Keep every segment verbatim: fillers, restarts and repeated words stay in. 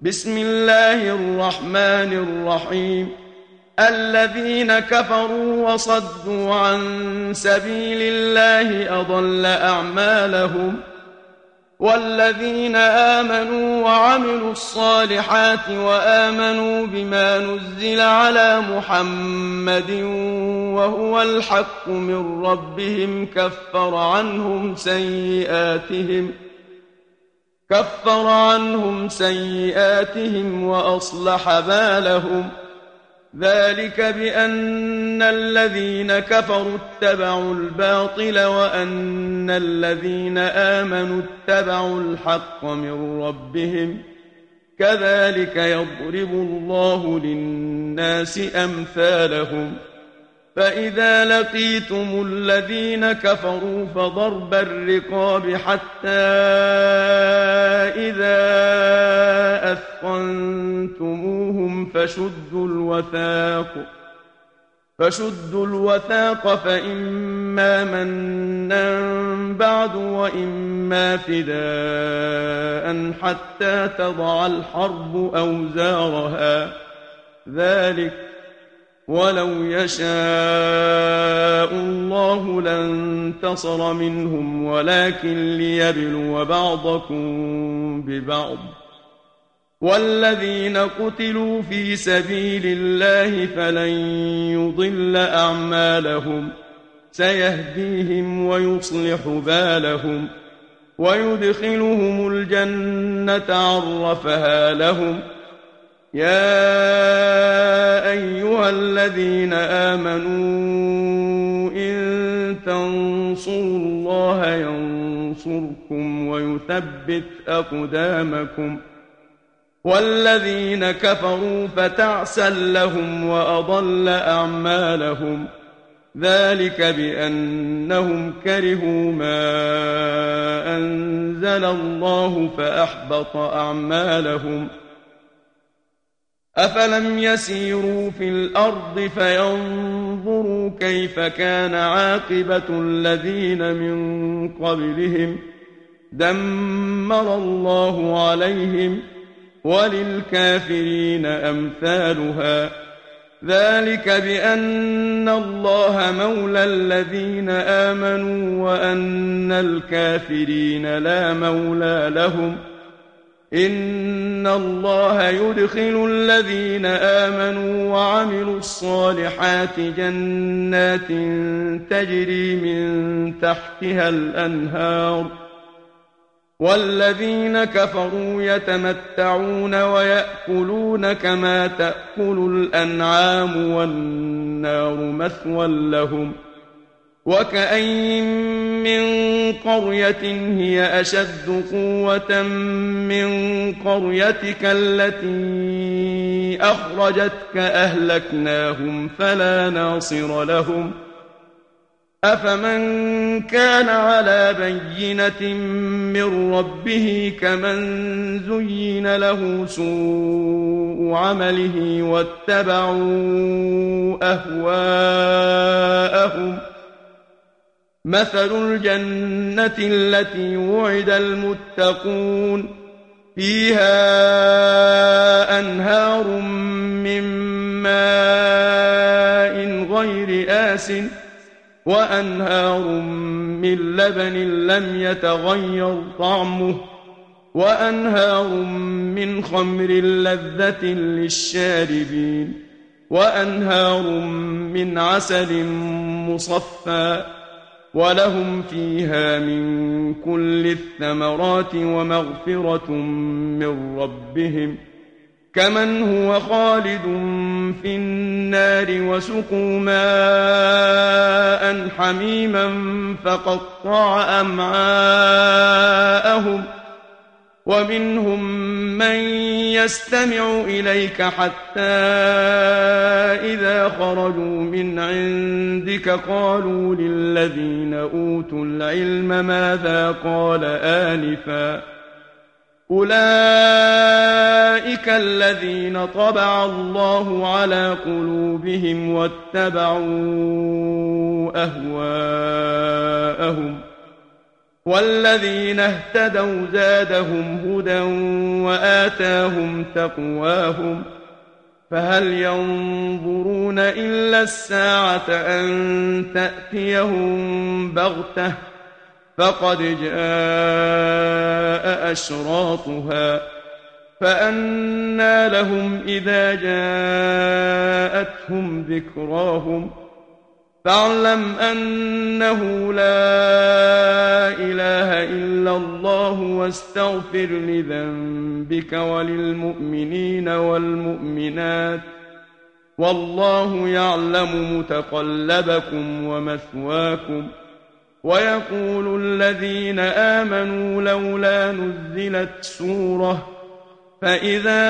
بسم الله الرحمن الرحيم. الذين كفروا وصدوا عن سبيل الله أضل أعمالهم، والذين آمنوا وعملوا الصالحات وآمنوا بما نزل على محمد وهو الحق من ربهم كفر عنهم سيئاتهم كفر عنهم سيئاتهم وأصلح بالهم. ذلك بأن الذين كفروا اتبعوا الباطل وأن الذين آمنوا اتبعوا الحق من ربهم، كذلك يضرب الله للناس أمثالهم. فإذا لقيتم الذين كفروا فضرب الرقاب حتى إذا أثخنتموهم فشدوا الوثاق فشدوا الوثاق فإما منا بعد وإما فداء حتى تضع الحرب أوزارها. ذلك ولو يشاء الله لانتصر منهم ولكن ليبلو بعضكم ببعض. والذين قتلوا في سبيل الله فلن يضل أعمالهم، سيهديهم ويصلح بالهم ويدخلهم الجنة عرفها لهم. يا أيها الذين آمنوا إن تنصروا الله ينصركم ويثبت أقدامكم. والذين كفروا فتعسا لهم وأضل أعمالهم. ذلك بأنهم كرهوا ما أنزل الله فأحبط أعمالهم. أفلم يسيروا في الأرض فينظروا كيف كان عاقبة الذين من قبلهم، دمر الله عليهم وللكافرين أمثالها. ذلك بأن الله مولى الذين آمنوا وأن الكافرين لا مولى لهم. إن الله يدخل الذين آمنوا وعملوا الصالحات جنات تجري من تحتها الأنهار، والذين كفروا يتمتعون ويأكلون كما تأكل الأنعام والنار مثوى لهم. وكأين من قرية هي أشد قوة من قريتك التي أخرجتك أهلكناهم فلا ناصر لهم. أفمن كان على بينة من ربه كمن زين له سوء عمله واتبعوا أهواءهم. مثل الجنة التي وعد المتقون فيها أنهار من ماء غير آسٍ وأنهار من لبن لم يتغير طعمه وأنهار من خمر لذة للشاربين وأنهار من عسل مصفى ولهم فيها من كل الثمرات ومغفرة من ربهم كمن هو خالد في النار وسقوا ماء حميما فقطع أمعاءهم. ومنهم من يستمع إليك حتى إذا خرجوا من عندك قالوا للذين أوتوا العلم ماذا قال آنفا. أولئك الذين طبع الله على قلوبهم واتبعوا أهواءهم. والذين اهتدوا زادهم هدى وآتاهم تقواهم فهل ينظرون إلا الساعة أن تأتيهم بغتة فقد جاء أشراطها فأنى لهم إذا جاءتهم ذكراهم فاعلم أنه لا إله إلا الله واستغفر لذنبك وللمؤمنين والمؤمنات والله يعلم متقلبكم ومثواكم ويقول الذين آمنوا لولا نزلت سورة فإذا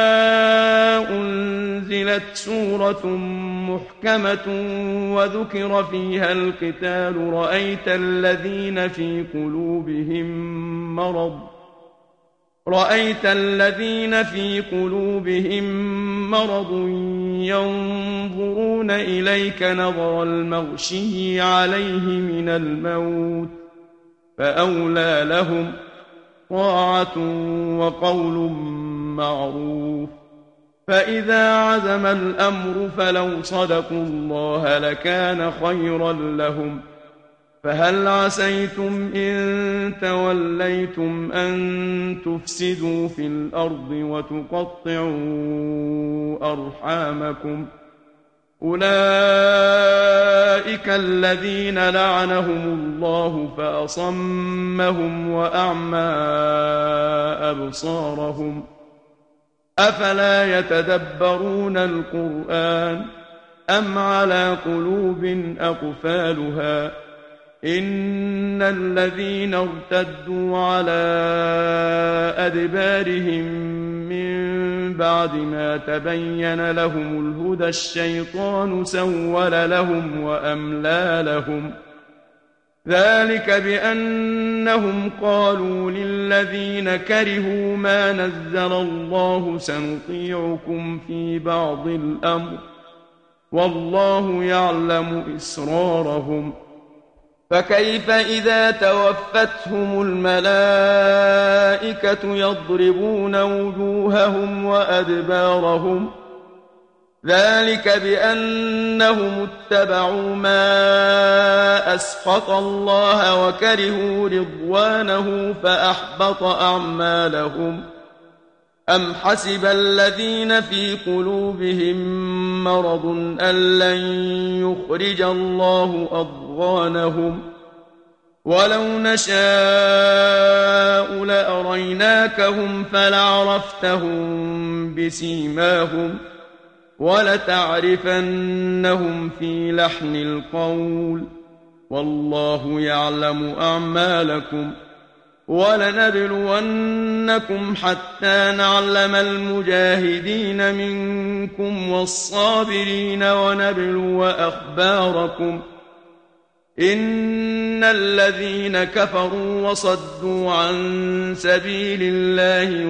أنزلت سورة محكمة وذكر فيها القتال رأيت الذين في قلوبهم مرض رأيت الذين في قلوبهم مرض ينظرون إليك نظر المغشي عليه من الموت فأولى لهم طاعة وقول معروف فإذا عزم الأمر فلو صدقوا الله لكان خيرا لهم فهل عسيتم إن توليتم أن تفسدوا في الأرض وتقطعوا أرحامكم أولئك الذين لعنهم الله فأصمهم وأعمى أبصارهم أفلا يتدبرون القرآن أم على قلوب أقفالها إن الذين ارتدوا على أدبارهم من بعد ما تبين لهم الهدى الشيطان سول لهم وأملى لهم ذلك بأنهم قالوا للذين كرهوا ما نزل الله سنطيعكم في بعض الأمر والله يعلم إسرارهم فكيف إذا توفتهم الملائكة يضربون وجوههم وأدبارهم ذلك بأنهم اتبعوا ما أسخط الله وكرهوا رضوانه فأحبط أعمالهم أم حسب الذين في قلوبهم مرض أن لن يخرج الله أضغانهم ولو نشاء لأريناكهم فلعرفتهم بسيماهم ولتعرفنهم في لحن القول والله يعلم أعمالكم ولنبلونكم حتى نعلم المجاهدين منكم والصابرين ونبلو أخباركم إن الذين كفروا وصدوا عن سبيل الله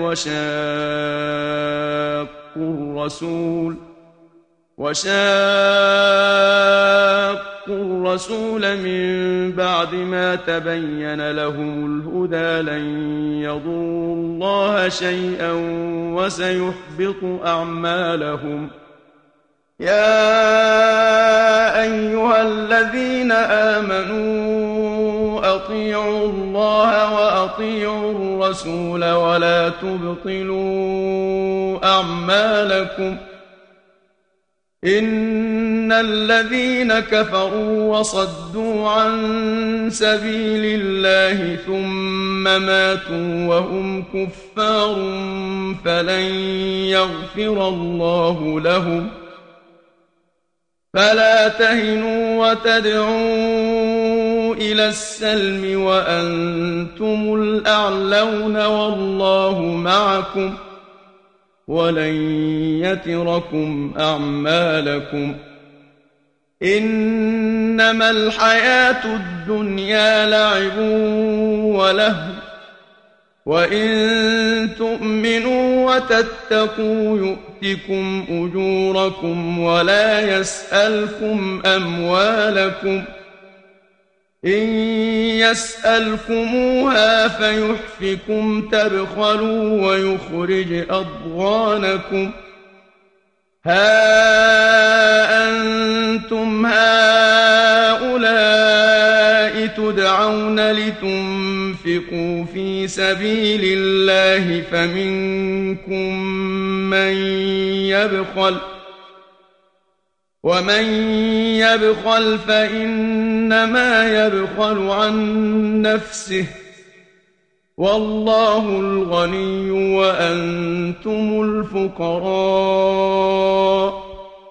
وشاقوا الرسول وشاقوا الرسول من بعد ما تبين لهم الهدى لن يضروا الله شيئا وسيحبط أعمالهم يا أيها الذين آمنوا أطيعوا الله وأطيعوا الرسول ولا تبطلوا أعمالكم إن الذين كفروا وصدوا عن سبيل الله ثم ماتوا وهم كفار فلن يغفر الله لهم فلا تهنوا وتدعوا إلى السلم وأنتم الأعلون والله معكم ولن يتركم أعمالكم إنما الحياة الدنيا لعب ولهو وإن تؤمنوا وتتقوا يؤتكم أجوركم ولا يسألكم أموالكم إن يسألكموها فيحفكم تبخلوا ويخرج أضغانكم ها أنتم هؤلاء تدعون لتنفقوا في سبيل الله فمنكم من يبخل ومن يبخل فإنما يبخل عن نفسه والله الغني وأنتم الفقراء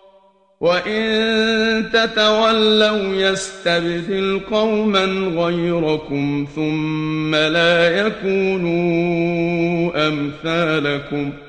وإن تتولوا يستبدل قوما غيركم ثم لا يكونوا أمثالكم